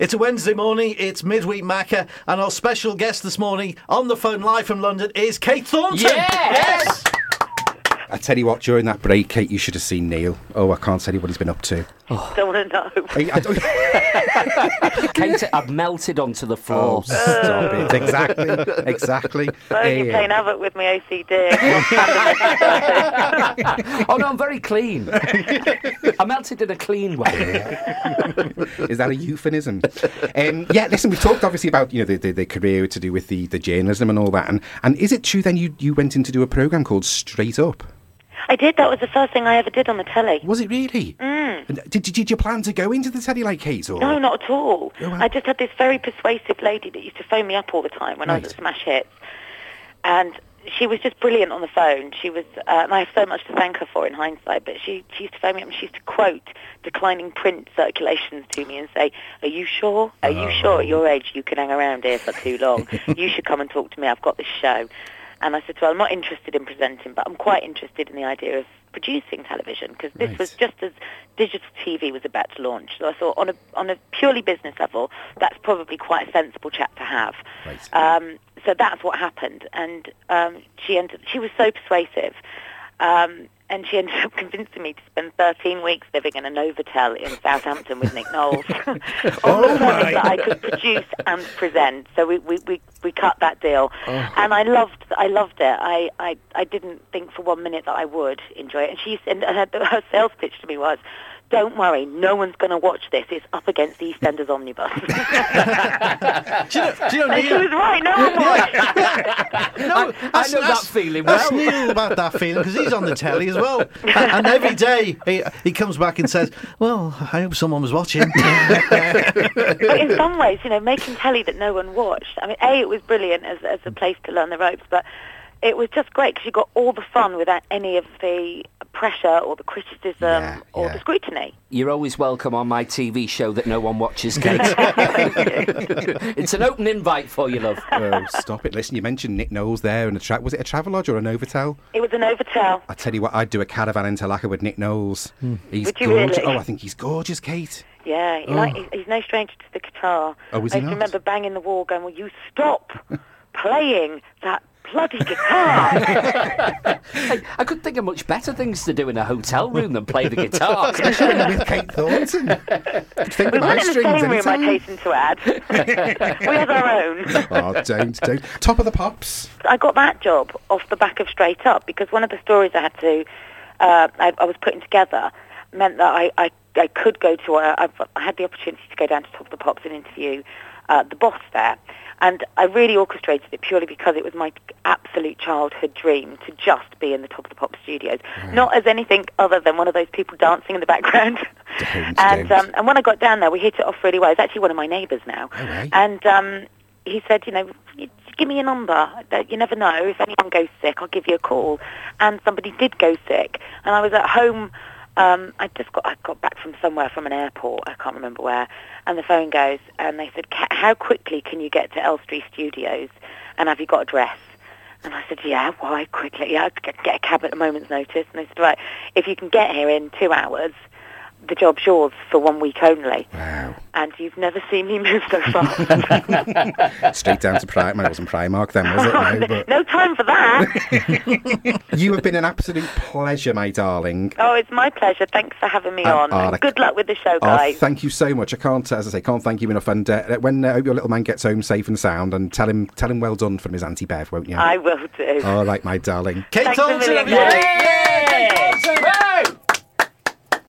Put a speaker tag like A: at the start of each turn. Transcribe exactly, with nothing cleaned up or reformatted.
A: It's a Wednesday morning, it's Midweek Macca, and our special guest this morning on the phone live from London is Kate Thornton.
B: Yes!
A: yes!
C: I tell you what, during that break, Kate, you should have seen Neil. Oh, I can't tell you what he's been up to.
D: Oh. Don't want to know.
C: I, I don't...
B: Kate, I've melted onto the floor.
C: Oh, stop it. Exactly. Exactly.
D: So you're
C: Uh,
D: playing havoc with my O C D.
B: Oh, no, I'm very clean. I melted in a clean way.
C: Is that a euphemism? Um, yeah, listen, we talked obviously about, you know, the, the, the career to do with the, the journalism and all that. And, and is it true then you, you went in to do a programme called Straight Up?
D: I did. That was the first thing I ever did on the telly.
C: Was it really?
D: Mm.
C: And Did, did, did you plan to go into the telly like Kate? Or?
D: No, not at all.
C: Oh, wow.
D: I just had this very persuasive lady that used to phone me up all the time when I was
C: Right.
D: at Smash Hits. And she was just brilliant on the phone. She was, uh, and I have so much to thank her for in hindsight, but she, she used to phone me up and she used to quote declining print circulations to me and say, are you sure? Are you
C: Oh.
D: sure at your age you can hang around here for too long? You should come and talk to me. I've got this show. And I said to her, I'm not interested in presenting, but I'm quite interested in the idea of producing television, because this
C: Right.
D: was just as digital T V was about to launch. So I thought on a on a purely business level, that's probably quite a sensible chat to have.
C: Right.
D: Um, so that's what happened. And um, she ended, she was so persuasive. Um, and she ended up convincing me to spend thirteen weeks living in a Novotel in Southampton with Nick Knowles on
A: Oh
D: the premise
A: my.
D: that I could produce and present. So we, we, we, we cut that deal.
C: Oh.
D: And I loved I loved it. I, I, I didn't think for one minute that I would enjoy it. And she and her, her sales pitch to me was, don't worry, no one's going to watch this. It's up against the EastEnders Omnibus.
A: Do you know, do you know
D: And she
A: Neil?
D: was right, no one watched.
A: No,
B: I, I
A: that's-
B: know that
A: that's-
B: feeling
A: That's
B: well.
A: Neil about that feeling, because he's on the telly as well. And, and every day he, he comes back and says, well, I hope someone was watching.
D: But in some ways, you know, making telly that no one watched. I mean, A, it was brilliant as, as a place to learn the ropes, but it was just great because you got all the fun without any of the pressure or the criticism
C: Yeah,
D: or
C: yeah.
D: the scrutiny.
B: You're always welcome on my T V show that no one watches, Kate. It's an open invite for you, love.
C: Oh, stop it. Listen, you mentioned Nick Knowles there and a tra- was it a Travelodge or a Novotel?
D: It was an Novotel.
C: I tell you what, I'd do a caravan in Talaka with Nick Knowles. He's
D: Would you
C: gorgeous.
D: really?
C: Oh, I think he's gorgeous, Kate.
D: Yeah, he
C: Oh.
D: like, he's, he's no stranger to the guitar.
C: Oh, is
D: I
C: he
D: used to
C: not?
D: remember banging the wall going, well, you stop playing that bloody guitar.
B: Hey, I could think of much better things to do in a hotel room than play the guitar.
C: Especially when you're with Kate Thornton. Could think
D: We
C: of
D: weren't
C: high
D: in the
C: strings
D: same room, I
C: anytime.
D: hasten to add. We had our own.
C: Oh, don't, don't. Top of the Pops.
D: I got that job off the back of Straight Up because one of the stories I had to, uh, I, I was putting together meant that I, I, I could go to, a, I, I had the opportunity to go down to Top of the Pops and interview uh, the boss there. And I really orchestrated it purely because it was my absolute childhood dream to just be in the Top of the Pop studios. Not as anything other than one of those people dancing in the background.
C: Don't,
D: and
C: don't.
D: um, and when I got down there, we hit it off really well. It's actually one of my neighbours now.
C: Oh, right.
D: And um, he said, you know, give me your number. You never know. If anyone goes sick, I'll give you a call. And somebody did go sick. And I was at home. Um, I just got I got back from somewhere, from an airport, I can't remember where, and the phone goes, and they said, "Ca- how quickly can you get to Elstree Studios, and have you got a dress?" And I said, yeah, why quickly? Yeah, I'd get get a cab at a moment's notice. And they said, right, if you can get here in two hours, the job's yours for one week only.
C: Wow.
D: And you've never seen me move so fast.
C: Straight down to Primark. Well, it wasn't Primark then, was it? No, but
D: No time for that.
C: you have been an absolute pleasure, my darling.
D: Oh, it's my pleasure. Thanks for having me
C: Uh,
D: on.
C: oh,
D: And
C: like-
D: good luck with the show,
C: Oh,
D: guys.
C: thank you so much. I can't, as I say, can't thank you enough. And uh, when uh, hope your little man gets home safe and sound, and tell him, tell him well done from his Auntie Bev, won't you?
D: I will do.
C: All right, my darling.
A: Kate
D: Thanks a
A: Thornton,
D: million,
A: everybody.
D: guys.